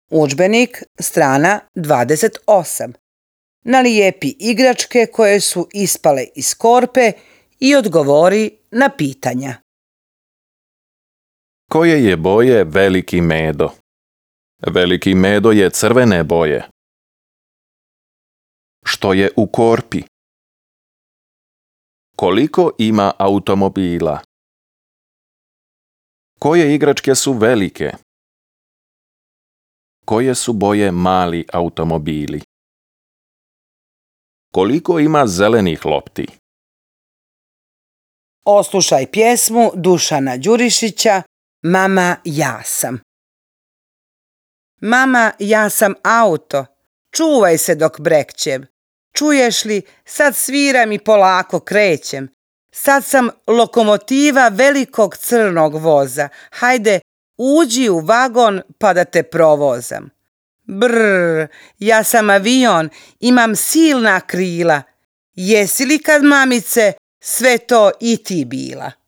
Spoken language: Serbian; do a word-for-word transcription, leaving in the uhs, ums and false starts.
Udžbenik, strana dvadeset osam. Nalijepi igračke koje su ispale iz korpe i odgovori na pitanja. Koje je boje veliki medo? Veliki medo je crvene boje. Što je u korpi? Koliko ima automobila? Koje igračke su velike? Koje su boje mali automobili? Koliko ima zelenih lopti? Oslušaj pjesmu Dušana Đurišića Mama, ja sam. Mama, ja sam auto, čuvaj se dok brekćem. Čuješ li, sad sviram i polako krećem. Sad sam lokomotiva velikog crnog voza. Hajde, uđi u vagon pa da te provozam. Brr, ja sam avion, imam silna krila. Jesi li kad, mamice, sve to i ti bila?